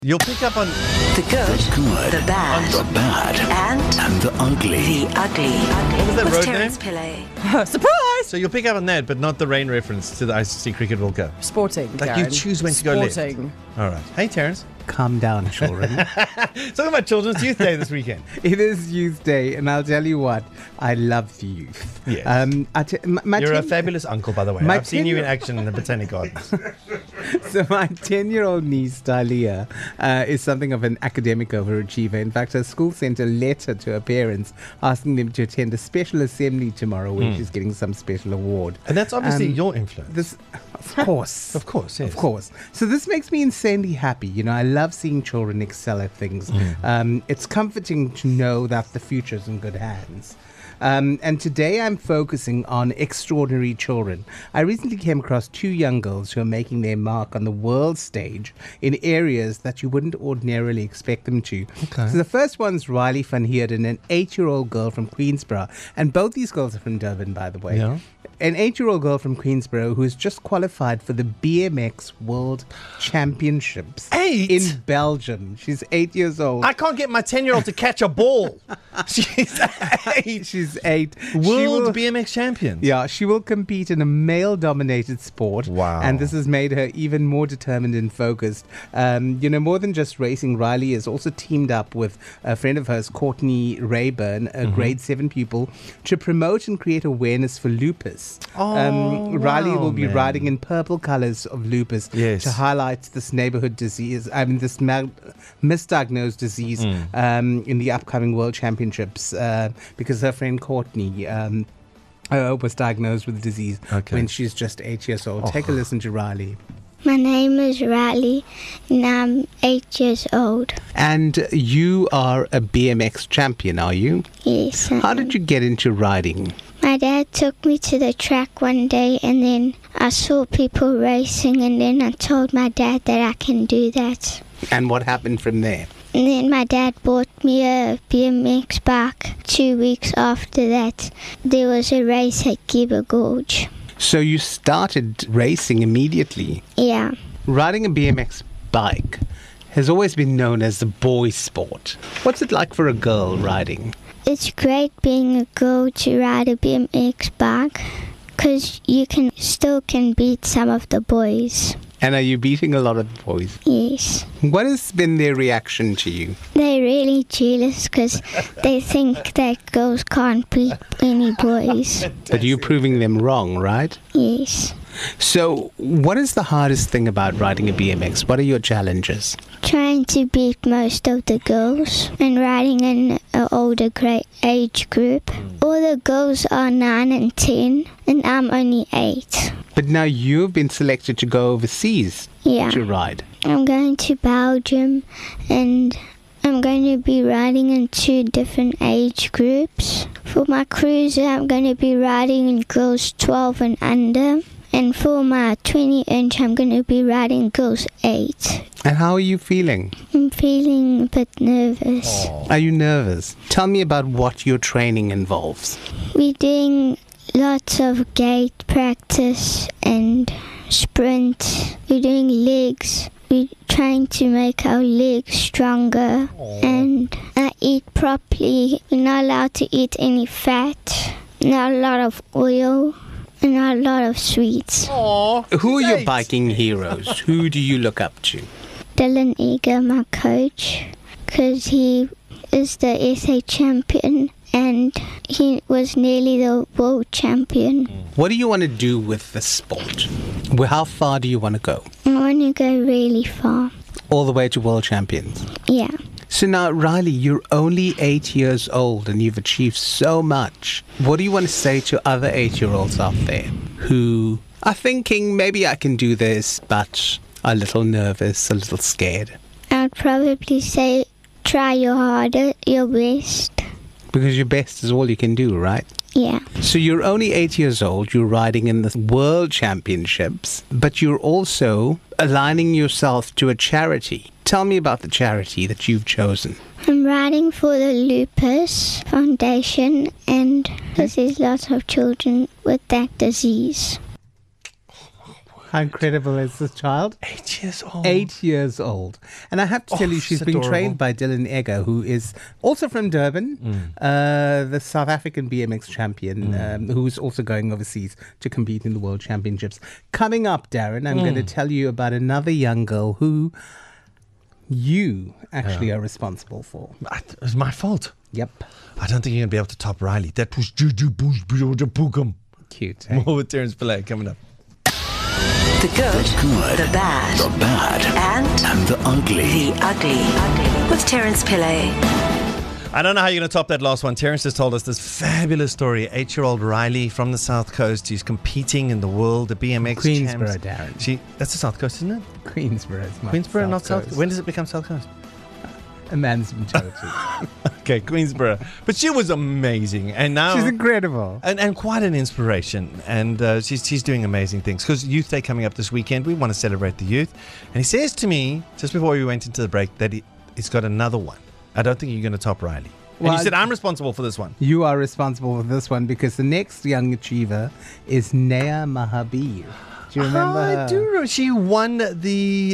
You'll pick up on The good, the bad, and the ugly. the ugly. What was that With road Terence name? Pillay. Surprise! So you'll pick up on that, but not the rain reference to the ICC Cricket World Cup. Sporting, Like you Darren. choose when to go left. Sporting. All right. Hey, Terence. Calm down, children. Talking about Children's Youth Day this weekend. It is Youth Day, and I'll tell you what, I love the youth. Yes. You're You're a fabulous uncle, by the way. My I've seen you in action in the Botanic Gardens. So my 10-year-old niece, Dalia, is something of an academic overachiever. In fact, her school sent a letter to her parents asking them to attend a special assembly tomorrow where she's getting some special award. And that's obviously your influence. Of course. Of course, yes. Of course. So this makes me insanely happy. You know, I love seeing children excel at things. It's comforting to know that the future is in good hands. And today I'm focusing on extraordinary children. I recently came across two young girls who are making their mark on the world stage in areas that you wouldn't ordinarily expect them to. Okay. So the first one's Riley van Heerden, an 8-year-old girl from Queensborough. And both these girls are from Durban, by the way. Yeah. An 8-year-old girl from Queensborough who has just qualified for the BMX World Championships 8? in Belgium. She's 8 years old. I can't get my 10-year-old to catch a ball. She's 8. She's 8. World BMX champion. Yeah, she will compete in a male-dominated sport. Wow. And this has made her even more determined and focused. More than just racing, Riley has also teamed up with a friend of hers, Courtney Rayburn, a grade 7 pupil, to promote and create awareness for lupus. Riley will be riding in purple colors of lupus Yes. to highlight this neighborhood disease, this misdiagnosed disease in the upcoming World Championships because her friend Courtney was diagnosed with the disease when she's just 8 years old. Take a listen to Riley. My name is Riley and I'm 8 years old. And you are a BMX champion, are you? Yes. How did you get into riding? My dad took me to the track one day and then I saw people racing and then I told my dad that I can do that. And what happened from there? And then my dad bought me a BMX bike. 2 weeks after that, there was a race at Giba Gorge. So you started racing immediately. Yeah. Riding a BMX bike has always been known as the boy sport. What's it like for a girl riding? It's great being a girl to ride a BMX bike because you can beat some of the boys. And are you beating a lot of the boys? Yes. What has been their reaction to you? They're really jealous because they think that girls can't beat any boys. But you're proving them wrong, right? Yes. So what is the hardest thing about riding a BMX? What are your challenges? Trying to beat most of the girls and riding in an older age group. All the girls are 9 and 10 and I'm only 8. But now you've been selected to go overseas to ride. I'm going to Belgium and I'm going to be riding in 2 different age groups. For my cruiser, I'm going to be riding in girls 12 and under. And for my 20-inch, I'm going to be riding girls 8. And how are you feeling? I'm feeling a bit nervous. Are you nervous? Tell me about what your training involves. We're doing lots of gait practice and sprint. We're doing legs. We're trying to make our legs stronger. And I eat properly. We're not allowed to eat any fat. Not a lot of oil. And not a lot of sweets. Who are your biking heroes? Who do you look up to? Dylan Eager, my coach, because he is the SA champion and he was nearly the world champion. What do you want to do with the sport? How far do you want to go? I want to go really far. All the way to world champions? Yeah. So now, Riley, you're only 8 years old and you've achieved so much. What do you want to say to other 8-year-olds out there who are thinking, maybe I can do this, but are a little nervous, a little scared? I'd probably say try your harder, your best. Because your best is all you can do, right? Yeah. So you're only 8 years old, you're riding in the World Championships, but you're also aligning yourself to a charity. Tell me about the charity that you've chosen. I'm riding for the Lupus Foundation and there's lots of children with that disease. How incredible is this child? 8 years old. 8 years old. And I have to tell you, she's been trained by Dylan Egger, who is also from Durban, the South African BMX champion, who's also going overseas to compete in the World Championships. Coming up, Darren, I'm going to tell you about another young girl who you actually are responsible for. It's my fault. Yep. I don't think you're going to be able to top Riley. That was Juju. Cute, eh? More with Terence Pillay coming up. The good, the bad, and the ugly. The ugly. With Terence Pillay. I don't know how you're going to top that last one. Terence just told us this fabulous story. 8-year-old Riley from the South Coast. She's competing in the world, the BMX Queensborough, champs. Darren. That's the South Coast, isn't it? Queensborough is my Queensborough, not South Coast. Coast. When does it become South Coast? A man's mentality. Okay, Queensborough. But she was amazing. And now She's incredible. And quite an inspiration. And she's doing amazing things. Because Youth Day coming up this weekend, we want to celebrate the youth. And he says to me, just before we went into the break, that he's got another one. I don't think you're going to top Riley. Well, and you said, I'm responsible for this one. You are responsible for this one because the next young achiever is Naya Mahabir. Do you remember her? I do remember. She won the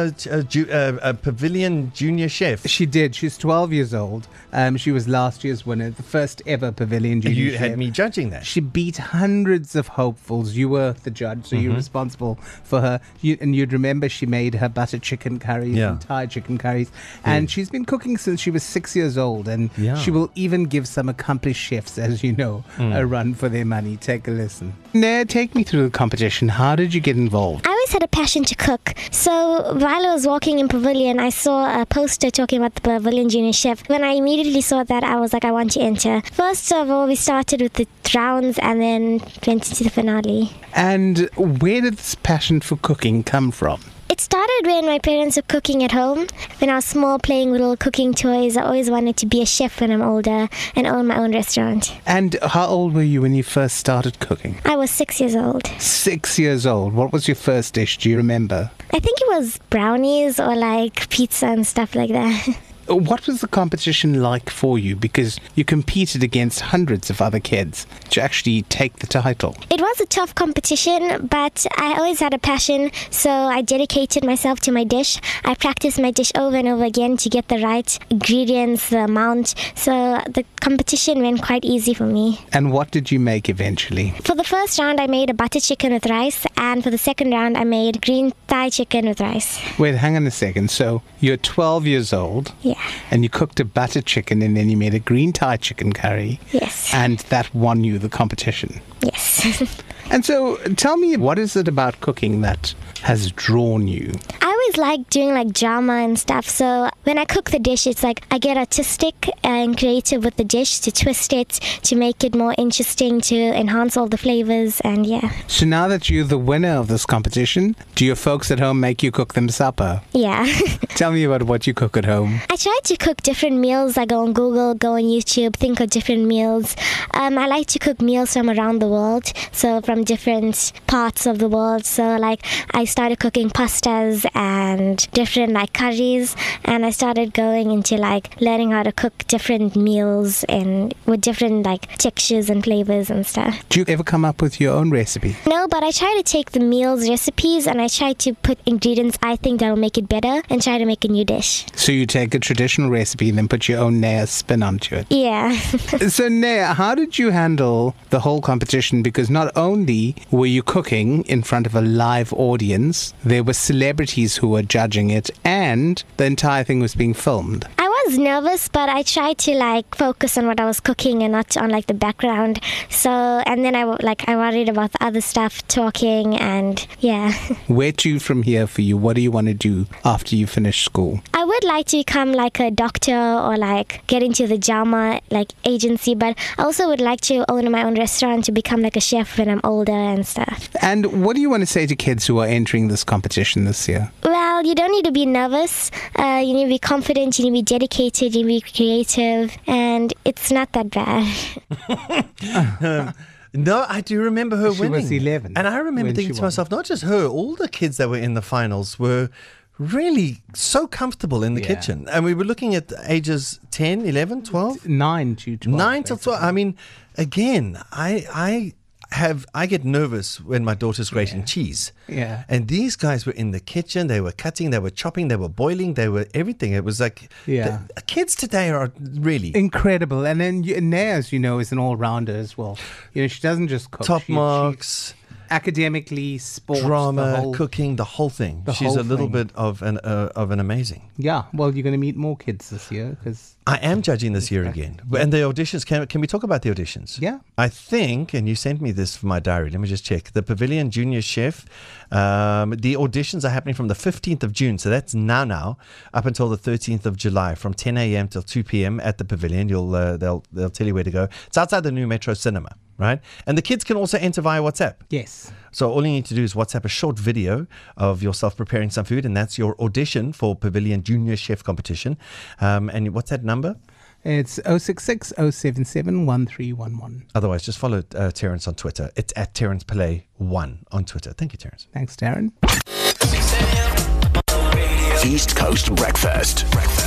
Pavilion Junior Chef. She did. She's 12 years old. She was last year's winner, the first ever Pavilion Junior You Chef. had me judging that. She beat hundreds of hopefuls. You were the judge, so you're responsible for her. And you'd remember she made her butter chicken curries and Thai chicken curries. And she's been cooking since she was 6 years old. And she will even give some accomplished chefs, as you know, a run for their money. Take a listen. Naya, take me through the competition. How did you get involved? I always had a passion to cook. So while I was walking in Pavilion, I saw a poster talking about the Pavilion Junior Chef. When I immediately saw that, I was like, I want to enter. First of all, we started with the rounds and then went into the finale. And where did this passion for cooking come from? It started when my parents were cooking at home. When I was small, playing with little cooking toys, I always wanted to be a chef when I'm older and own my own restaurant. And how old were you when you first started cooking? I was 6 years old. 6 years old. What was your first dish? Do you remember? I think it was brownies or like pizza and stuff like that. What was the competition like for you? Because you competed against hundreds of other kids to actually take the title. It was a tough competition, but I always had a passion, so I dedicated myself to my dish. I practiced my dish over and over again to get the right ingredients, the amount, so the competition went quite easy for me. And what did you make eventually? For the first round, I made a butter chicken with rice, and for the second round, I made green Thai chicken with rice. Wait, hang on a second. So you're 12 years old. Yeah. And you cooked a butter chicken and then you made a green Thai chicken curry. Yes. And that won you the competition. Yes. And so tell me, what is it about cooking that has drawn you? I always like doing like drama and stuff. So when I cook the dish, it's like I get artistic and creative with the dish to twist it, to make it more interesting, to enhance all the flavors, and yeah. So now that you're the winner of this competition, do your folks at home make you cook them supper? Yeah. Tell me about what you cook at home. I try to cook different meals. I go on Google, go on YouTube, think of different meals. I like to cook meals from around the world, so from different parts of the world. So like I started cooking pastas and different like curries, and I started going into like learning how to cook different meals and with different like textures and flavors and stuff. Do you ever come up with your own recipe? No, but I try to take the meals recipes and I try to put ingredients I think that will make it better and try to make a new dish. So you take a traditional recipe and then put your own Naya spin onto it. Yeah. So Naya, how did you handle the whole competition? Because not only were you cooking in front of a live audience, there were celebrities who were judging it, and the entire thing was being filmed. I was nervous, but I tried to like focus on what I was cooking and not on like the background. So, and then I worried about the other stuff, talking, and yeah. Where to from here for you? What do you want to do after you finish school? I would like to become like a doctor or like get into the drama like agency, but I also would like to own my own restaurant to become like a chef when I'm older and stuff. And what do you want to say to kids who are entering this competition this year? Well, you don't need to be nervous. You need to be confident. You need to be dedicated. You need to be creative, and it's not that bad. No, I do remember her winning. She was 11. And I remember thinking to myself, not just her, all the kids that were in the finals were really so comfortable in the kitchen. And we were looking at ages 10, 11, 12? 9 to 12. 9 to 12. I mean, again, I I get nervous when my daughter's grating cheese. Yeah. And these guys were in the kitchen. They were cutting, they were chopping, they were boiling, they were everything. It was like, Yeah. the kids today are really Incredible. And then Naya, as you know, is an all-rounder as well. You know, she doesn't just cook. top She- marks, academically, sports, drama, the whole, cooking, the whole thing. the She's whole a little thing. bit of an amazing. Yeah, well, you're going to meet more kids this year because I am judging this year again. And the auditions, can we talk about the auditions? Yeah. I think, and you sent me this for my diary, let me just check. The Pavilion Junior Chef, the auditions are happening from the 15th of June, so that's now, up until the 13th of July, from 10 a.m. till 2 p.m. at the Pavilion. They'll tell you where to go. It's outside the new Metro Cinema, right? And the kids can also enter via WhatsApp. yes. So all you need to do is WhatsApp a short video of yourself preparing some food, and that's your audition for Pavilion Junior Chef Competition. And what's that number? It's 066 077 1311. Otherwise, just follow Terence on Twitter. It's at Terence Pillay 1 on Twitter. Thank you, Terence. Thanks, Darren. East Coast Breakfast.